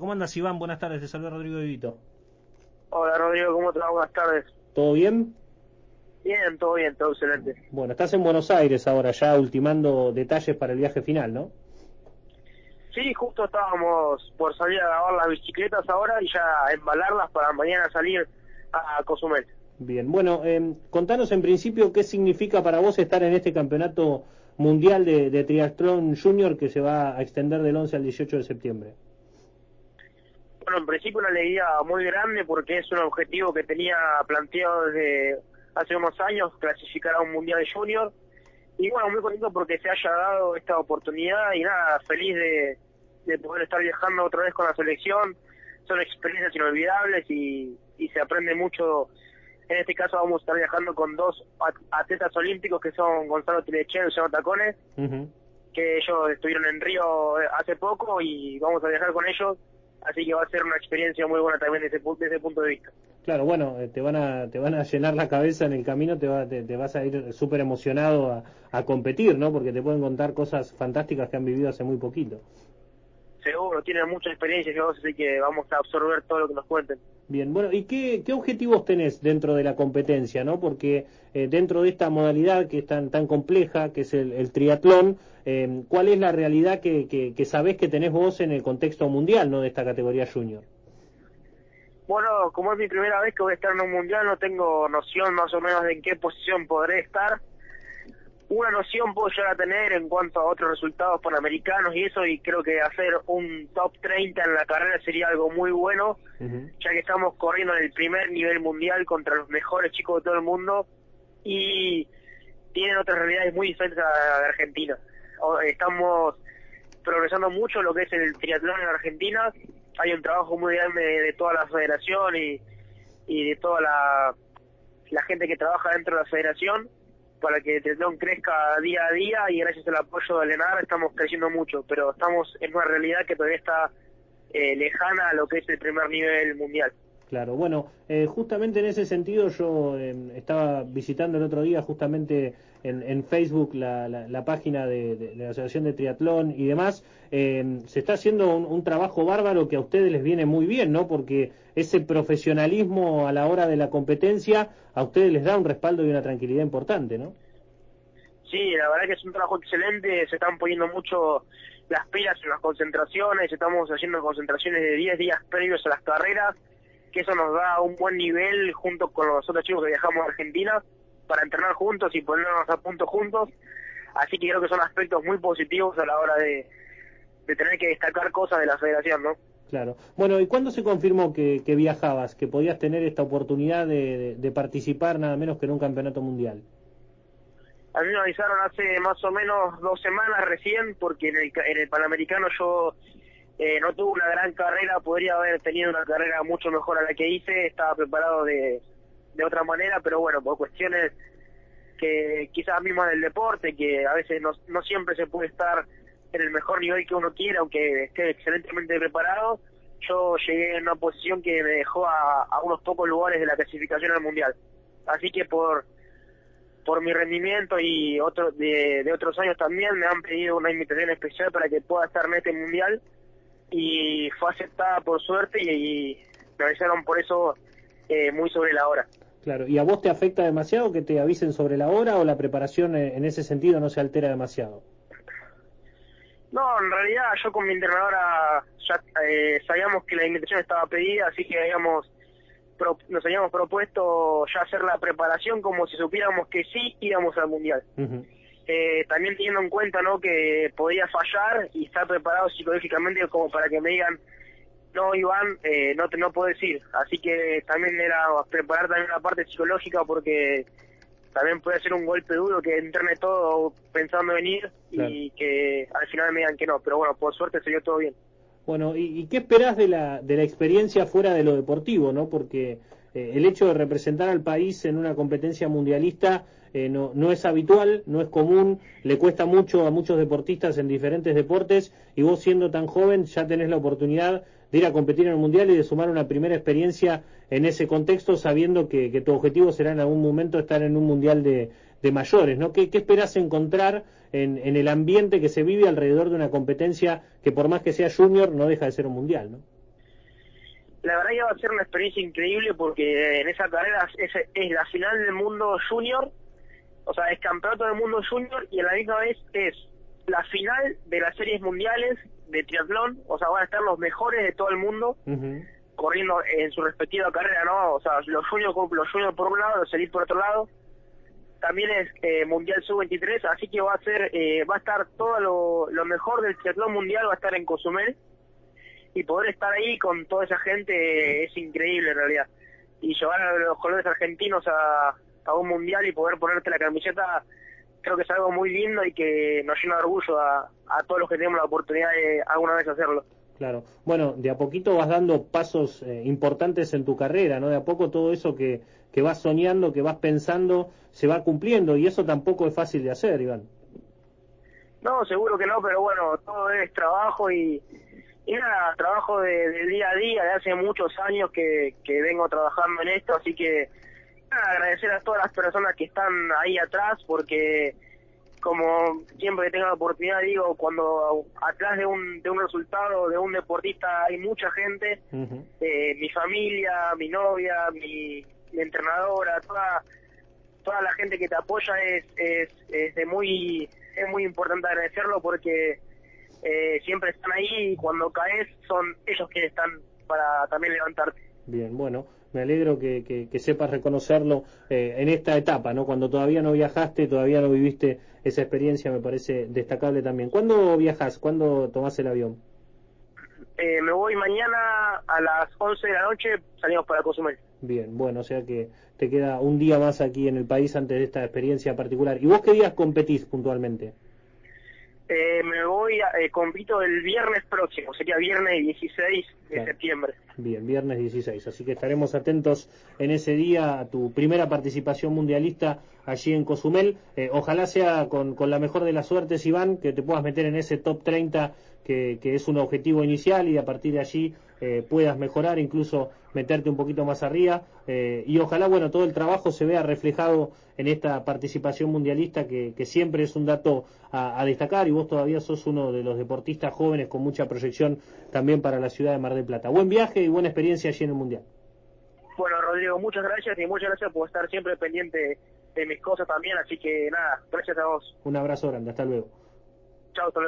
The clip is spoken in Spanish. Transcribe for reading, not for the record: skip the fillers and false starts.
¿Cómo andas, Iván? Buenas tardes, te saluda Rodrigo de Vito. Hola Rodrigo, ¿cómo te va? Buenas tardes. ¿Todo bien? Bien, todo excelente. Bueno, estás en Buenos Aires ahora, ya ultimando detalles para el viaje final, ¿no? Sí, justo estábamos por salir a grabar las bicicletas ahora y ya embalarlas para mañana salir a Cozumel. Bien, bueno, contanos en principio qué significa para vos estar en este campeonato mundial de triatlón junior que se va a extender del 11 al 18 de septiembre. Bueno, en principio una alegría muy grande porque es un objetivo que tenía planteado desde hace unos años, clasificar a un mundial junior. Y bueno, muy contento porque se haya dado esta oportunidad y nada, feliz de poder estar viajando otra vez con la selección. Son experiencias inolvidables y se aprende mucho. En este caso vamos a estar viajando con dos atletas olímpicos que son Gonzalo Telechea y Luciano Tacones, que ellos estuvieron en Río hace poco y vamos a viajar con ellos, así que va a ser una experiencia muy buena también desde ese punto de vista. Claro, bueno, te van a llenar la cabeza en el camino, te vas a ir súper emocionado a competir, ¿no? Porque te pueden contar cosas fantásticas que han vivido hace muy poquito. Seguro, tienen mucha experiencia ellos, así que vamos a absorber todo lo que nos cuenten. Bien, bueno, ¿y qué objetivos tenés dentro de la competencia, no? Porque dentro de esta modalidad que es tan compleja, que es el triatlón, ¿cuál es la realidad que sabés que tenés vos en el contexto mundial, no de esta categoría junior? Bueno, como es mi primera vez que voy a estar en un mundial, no tengo noción más o menos de en qué posición podré estar. Una noción puedo llegar a tener en cuanto a otros resultados panamericanos y eso, y creo que hacer un top 30 en la carrera sería algo muy bueno, ya que estamos corriendo en el primer nivel mundial contra los mejores chicos de todo el mundo y tienen otras realidades muy diferentes a la de Argentina. Estamos progresando mucho lo que es el triatlón en Argentina. Hay un trabajo muy grande de toda la federación y de toda la gente que trabaja dentro de la federación para que el triatlón crezca día a día, y gracias al apoyo de Lenar estamos creciendo mucho, pero estamos en una realidad que todavía está lejana a lo que es el primer nivel mundial. Claro, bueno, justamente en ese sentido yo estaba visitando el otro día justamente en Facebook la página de la Asociación de Triatlón y demás. Se está haciendo un trabajo bárbaro que a ustedes les viene muy bien, ¿no? Porque ese profesionalismo a la hora de la competencia a ustedes les da un respaldo y una tranquilidad importante, ¿no? Sí, la verdad que es un trabajo excelente, se están poniendo mucho las pilas en las concentraciones, estamos haciendo concentraciones de 10 días previos a las carreras, que eso nos da un buen nivel junto con los otros chicos que viajamos a Argentina para entrenar juntos y ponernos a punto juntos, así que creo que son aspectos muy positivos a la hora de tener que destacar cosas de la federación, ¿no? Claro. Bueno, ¿y cuándo se confirmó que viajabas, que podías tener esta oportunidad de participar nada menos que en un campeonato mundial? A mí me avisaron hace más o menos 2 semanas recién, porque en el Panamericano yo no tuve una gran carrera, podría haber tenido una carrera mucho mejor a la que hice, estaba preparado de otra manera, pero bueno, por cuestiones que quizás mismas del deporte, que a veces no siempre se puede estar en el mejor nivel que uno quiera, aunque esté excelentemente preparado, yo llegué en una posición que me dejó a unos pocos lugares de la clasificación al Mundial. Así que por mi rendimiento y de otros años también me han pedido una invitación especial para que pueda estar en este mundial y fue aceptada por suerte y me avisaron por eso muy sobre la hora. Claro, ¿y a vos te afecta demasiado que te avisen sobre la hora o la preparación en ese sentido no se altera demasiado? No, en realidad yo con mi entrenadora ya sabíamos que la invitación estaba pedida, así que nos habíamos propuesto ya hacer la preparación como si supiéramos que sí íbamos al mundial. También teniendo en cuenta, ¿no?, que podía fallar y estar preparado psicológicamente como para que me digan, no, Iván, no puedes ir. Así que también era preparar también la parte psicológica, porque también puede ser un golpe duro que entrene todo pensando en ir Claro. y que al final me digan que no. Pero bueno, por suerte se dio todo bien. Bueno, ¿y qué esperás de la experiencia fuera de lo deportivo, no? Porque el hecho de representar al país en una competencia mundialista no es habitual, no es común, le cuesta mucho a muchos deportistas en diferentes deportes, y vos siendo tan joven ya tenés la oportunidad de ir a competir en el mundial y de sumar una primera experiencia en ese contexto, sabiendo que tu objetivo será en algún momento estar en un mundial de mayores, ¿no? ¿Qué esperás encontrar en el ambiente que se vive alrededor de una competencia que por más que sea junior no deja de ser un mundial, ¿no? La verdad que va a ser una experiencia increíble porque en esa carrera es la final del mundo junior, o sea, es campeonato del mundo junior y a la misma vez es la final de las series mundiales de triatlón, o sea, van a estar los mejores de todo el mundo corriendo en su respectiva carrera, ¿no? O sea, los juniors por un lado, los elite por otro lado. También es Mundial Sub-23, así que va a estar todo lo mejor del triatlón mundial, va a estar en Cozumel. Y poder estar ahí con toda esa gente es increíble en realidad. Y llevar a los colores argentinos a un mundial y poder ponerte la camiseta, creo que es algo muy lindo y que nos llena de orgullo a todos los que tenemos la oportunidad de alguna vez hacerlo. Claro. Bueno, de a poquito vas dando pasos importantes en tu carrera, ¿no? De a poco todo eso que vas soñando, que vas pensando, se va cumpliendo y eso tampoco es fácil de hacer, Iván. No, seguro que no, pero bueno, todo es trabajo y nada, trabajo del día a día, de hace muchos años que vengo trabajando en esto, así que nada, agradecer a todas las personas que están ahí atrás, porque como siempre que tengo la oportunidad digo, cuando atrás de un resultado de un deportista hay mucha gente, mi familia, mi novia, mi entrenadora, toda la gente que te apoya es muy importante agradecerlo porque siempre están ahí y cuando caes son ellos quienes están para también levantarte. Bien, bueno, me alegro que sepas reconocerlo en esta etapa, ¿no? Cuando todavía no viajaste, todavía no viviste esa experiencia, me parece destacable también. ¿Cuándo viajas? ¿Cuándo tomás el avión? Me voy mañana a las 11 de la noche, salimos para Cozumel. Bien, bueno, o sea que te queda un día más aquí en el país antes de esta experiencia particular. ¿Y vos qué días competís puntualmente? Compito el viernes próximo, sería viernes 16 de septiembre. Bien, viernes 16, así que estaremos atentos en ese día a tu primera participación mundialista allí en Cozumel. Ojalá sea con la mejor de las suertes, Iván, que te puedas meter en ese top 30 que es un objetivo inicial y a partir de allí puedas mejorar, incluso meterte un poquito más arriba y ojalá, bueno, todo el trabajo se vea reflejado en esta participación mundialista que siempre es un dato a destacar y vos todavía sos uno de los deportistas jóvenes con mucha proyección también para la ciudad de Mar del Plata. Buen viaje y buena experiencia allí en el Mundial. Bueno, Rodrigo, muchas gracias y muchas gracias por estar siempre pendiente de mis cosas también, así que nada, gracias a vos. Un abrazo grande, hasta luego. Chao, hasta luego.